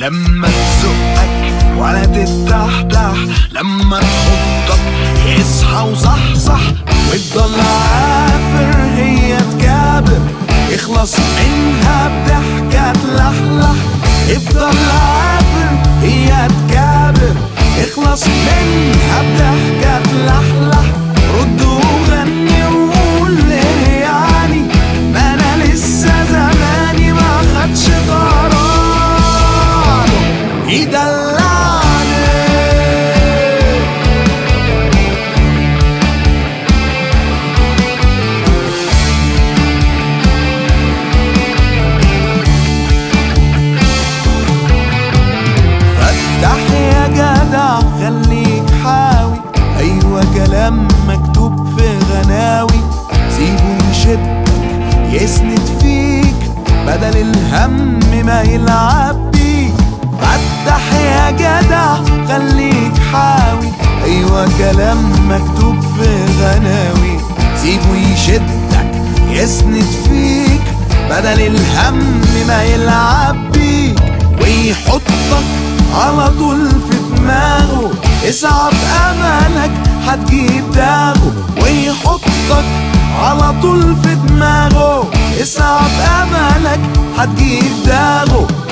لما تزقك ولا تتحتح، لما تحطك اصحى وصحصح، وتضل عافر هي تكابر، اخلص منها بضحكة تلحلح. افضل عافر هي تكابر، اخلص منها بضحكة تلحلح. رد وغني وقول ليه يعني، ما انا لسه زماني ما خدش قرار يدلعني. فتح يا جدع خليك حاوي، ايوه كلام مكتوب في غناوي. سيبه يشدك يسند فيك بدل الهم ما يلعب بيك. فتح يا جدع خليك حاوي، ايوه كلام مكتوب في غناوي. سيبه يشدك يسند فيك بدل الهم ما يلعب بيك، ويحطك على طول في دماغه. اصعب املك هتجيب داغه، ويحطك على طول في دماغه. اصعب املك هتجيب داغه.